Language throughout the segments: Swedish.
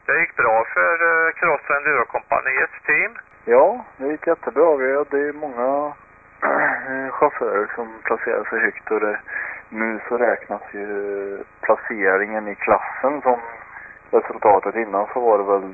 Det gick bra för Cross Enduro-kompaniets team. Ja, det gick jättebra. Vi hade många chaufförer som placerade sig högt och nu så räknas ju placeringen i klassen som resultatet. Innan så var det väl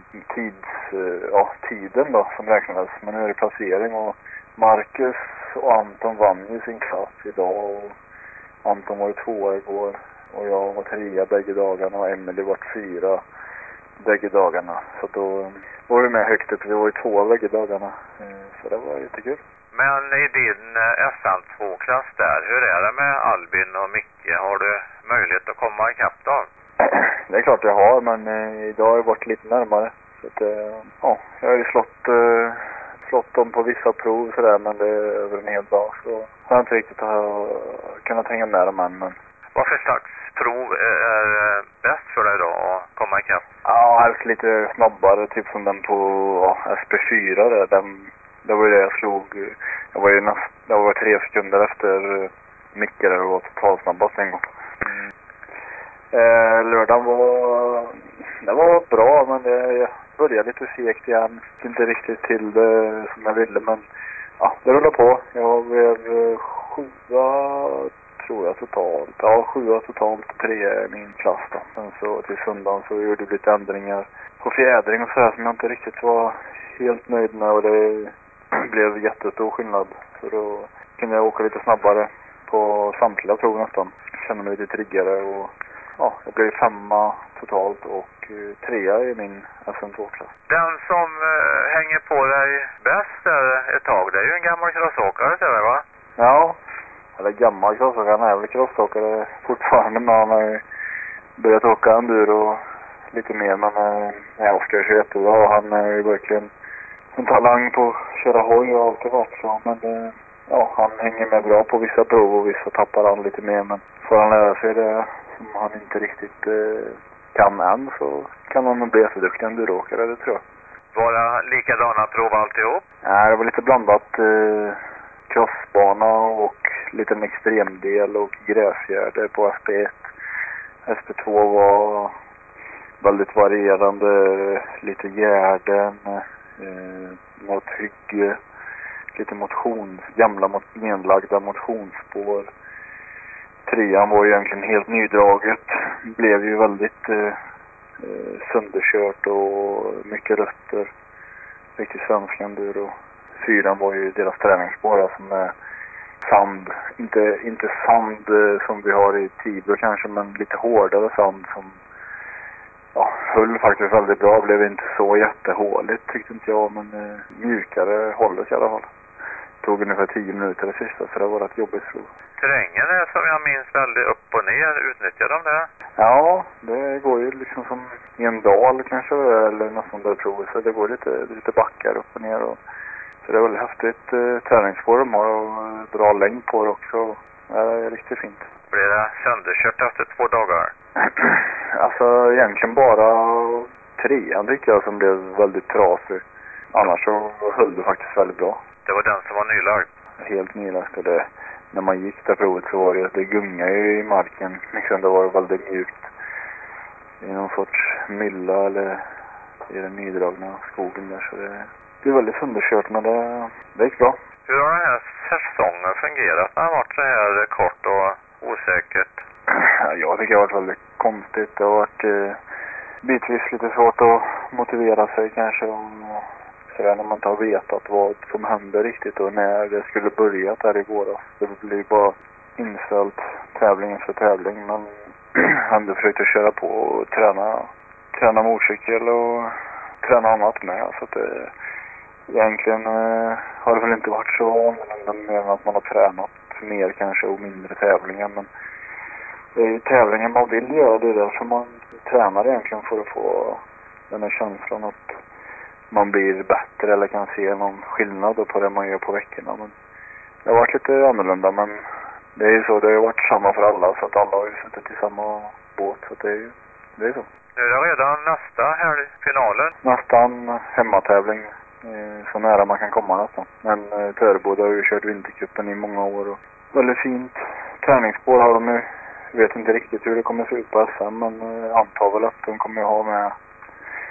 tiden då som räknades, men nu är det placering och Marcus och Anton vann ju sin klass idag och Anton var 2 igår och jag var 3 bägge dagarna och Emily var 4 bägge dagarna. Så då var vi med högt upp, vi var 2 bägge dagarna, så det var jättekul. Men i din SN2-klass där, hur är det med Albin och Micke? Har du möjlighet att komma ikapp då? Det är klart jag har, men idag har jag varit lite närmare. Så att, jag har ju slått dem på vissa prov sådär, men det är över en hel dag. Så jag har inte riktigt kunnat hänga med dem än. Men... Vad för slags prov är bäst för dig då att komma ikapp? Ja, helst lite snabbare, typ som den på SP4 där. Det var ju det jag slog. Jag var 3 sekunder efter Micke där och var totalsnabbast en gång. Lördagen var bra, men det började lite segt igen. Inte riktigt till det som jag ville, men ja, det rullar på. Jag blev 7 tror jag totalt. Ja, 7 totalt, 3 i min klass då. Sen så till söndagen så gjorde vi lite ändringar på fjädring och sådär som jag inte riktigt var helt nöjd med, och det blev jättestor skillnad. Så då kunde jag åka lite snabbare på samtliga prov nästan. Kände mig lite triggare och ja, jag blev 5 totalt och 3 i min SM2-klass. Den som hänger på dig bäst där ett tag, det är ju en gammal crossåkare, tror jag, va? Ja, eller gammal crossåkare, han är väl crossåkare fortfarande, men han har ju börjat åka enduro lite mer, men Oskar är jättebra och han är ju verkligen en talang på att köra hoj och alltid varit så, men han hänger med bra på vissa prov och vissa tappar han lite mer, men får han lära sig det som han inte riktigt kan än, så kan han nog bli jätteduktig enduroåkare, det tror jag. Var det likadana prov alltihop? Nej, det var lite blandat crossbana och liten extremdel och gräsgärde på SP1. SP2 var väldigt varierande, lite gärden, något hygge, lite gamla nedlagda motionsspår. 3:an var ju egentligen helt nydraget, blev ju väldigt sönderkört och mycket rötter, riktigt svensk enduro. 4:an var ju deras träningsspår som är sand, inte sand som vi har i Tibro kanske, men lite hårdare sand som höll faktiskt väldigt bra, blev inte så jättehåligt tyckte inte jag, men mjukare hållet i alla fall. Tog ungefär 10 minuter det sista, så det var rätt jobbigt prov. Terrängen är som jag minns väldigt upp och ner, utnyttjar de det? Ja, det går ju liksom som i en dal kanske, eller nästan där provet, så det går lite backar upp och ner. Så det är väldigt häftigt träningsspår de har och bra längd på det också. Ja, det är riktigt fint. Blir det sönderkört efter 2 dagar? Alltså egentligen bara 3:an tycker jag som blev väldigt trasig. Annars så höll det faktiskt väldigt bra. Det var den som var nylagd? Helt nylagd, och när man gick det provet så var det gungade ju i marken. Liksom det var väldigt mjukt. I någon sorts mylla eller i den nydragna skogen där, så det är väldigt sönderkört, men det gick bra. Hur har den här säsongen fungerat när det har varit så här kort och osäkert? Jag tycker det har varit väldigt konstigt. Det har varit bitvis lite svårt att motivera sig kanske sådär, när man inte har vetat vad som hände riktigt och när det skulle börja där i våras. Det blir bara inställt tävling efter tävling. Men han försökte köra på och träna motorcykel och träna annat med. Så att egentligen har det väl inte varit så annorlunda mer än att man har tränat mer kanske och mindre tävlingar. Men det är ju tävlingen man vill göra, det är därför man tränar egentligen, för att få den här känslan att man blir bättre eller kan se någon skillnad på det man gör på veckorna. Men det har varit lite annorlunda, men det är ju så, det har varit samma för alla, så att alla har ju suttit i samma båt, så det är så. Nu är det redan nästa här finalen? Nästan hemmatävling, så nära man kan komma nästan. Men Töreboda har ju kört vintercupen i många år och väldigt fint träningsspår har de ju. Jag vet inte riktigt hur det kommer se ut på SM, men antar väl att de kommer ha med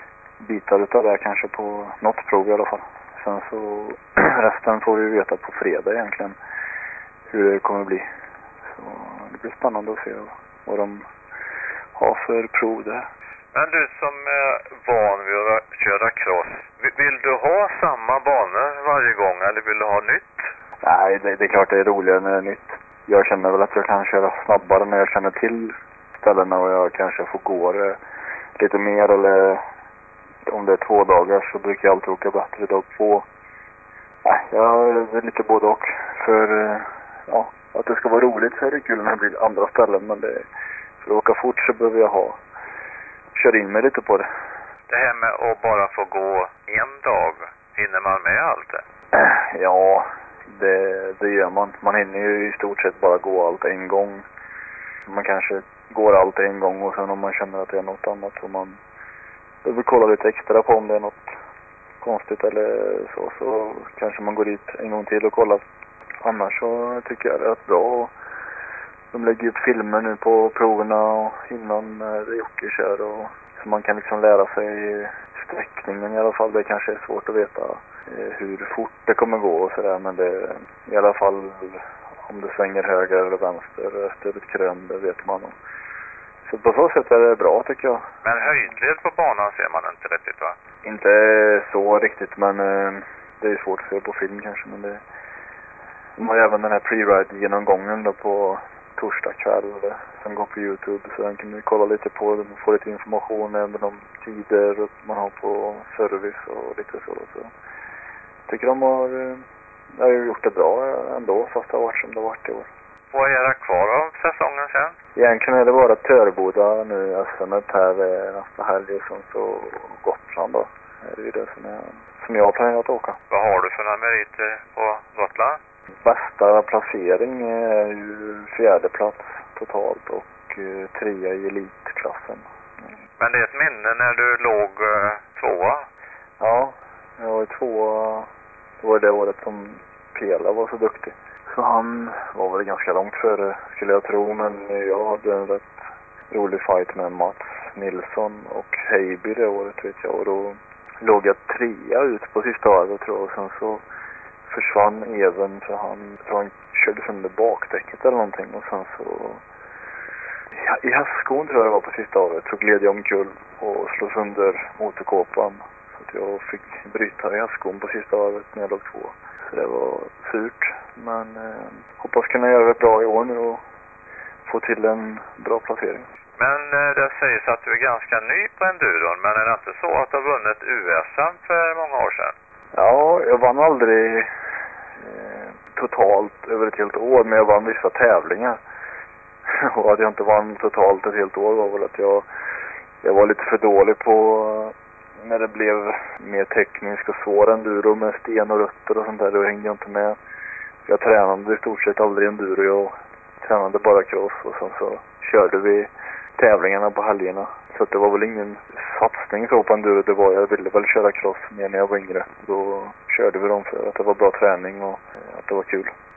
bitar utav det kanske på något prov i alla fall. Sen så resten får vi veta på fredag egentligen hur det kommer bli. Så det blir spännande att se vad de har för prov där. Men du som är van vid att köra cross, vill du ha samma banor varje gång eller vill du ha nytt? Nej, det är klart det är roligare när det är nytt. Jag känner väl att jag kan köra snabbare när jag känner till ställena och jag kanske får gå det lite mer, eller om det är 2 dagar så brukar jag alltid åka bättre dag 2. Nej, jag är lite både och. För ja, att det ska vara roligt så är det kul när det blir andra ställen, men för att åka fort så behöver jag köra in mig lite på det. Det här med att bara få gå en dag, hinner man med allt det? Ja, det gör man. Man hinner ju i stort sett bara gå allt en gång. Man kanske går allt en gång och sen om man känner att det är något annat så man behöver kolla lite extra på om det är något konstigt eller så kanske man går dit en gång till och kollar. Annars så tycker jag det är rätt bra. De lägger upp filmer nu på proverna och innan Jocke kör, och så man kan liksom lära sig sträckningen i alla fall. Det kanske är svårt att veta hur fort det kommer gå och sådär, men det i alla fall om det svänger höger eller vänster efter ett krön, det vet man. Så på så sätt är det bra tycker jag. Men höjdled på banan ser man inte riktigt, va? Inte så riktigt, men det är svårt att se på film kanske, men det de har även den här pre-ride genomgången då på torsdag kväll som går på YouTube, så den kan man kolla lite på den och få lite information även om tider man har på service och lite så. Tycker de har gjort det bra ändå, fast det har varit som det har varit i år. Vad är det kvar av säsongen sen? Egentligen är det bara Törboda nu, SM-et här nästa helg, som så Gotland då. Det är ju det som jag har planerat att åka. Vad har du för några meriter på Gotland? Bästa placering är ju 4:e plats totalt och 3:a i elitklassen. Men det är ett minne när du låg 2:a? Ja, jag var 2:a. Det var det året som Pela var så duktig. Så han var väl ganska långt före skulle jag tro, men jag hade en rätt rolig fight med Mats Nilsson och Heiby det året vet jag, och då låg jag 3:a ut på sista varvet tror jag, och sen så försvann Even för han körde sönder bakdäcket eller någonting, och sen så i hästskon tror jag det var på sista året så gled jag omkull och slog sönder motorkåpan så att jag fick bryta i hästskon på sista året när jag låg 2. Så det var surt, men hoppas kunna göra det bra i år nu och få till en bra placering. Men det sägs att du är ganska ny på enduron, men är det inte så att du har vunnit USM för många år sedan? Ja, jag vann aldrig totalt över ett helt år, men jag vann vissa tävlingar. Och att jag inte vann totalt ett helt år var väl att jag var lite för dålig på när det blev mer teknisk och svår enduro med sten och rötter och sånt där. Då hängde jag inte med. Jag tränade i stort sett aldrig enduro, jag tränade bara cross och sen så körde vi tävlingarna på helgerna. Så att det var väl ingen satsning så på enduro. Jag ville väl köra cross mer när jag var yngre. Då körde vi dem för att det var bra träning och att det var kul.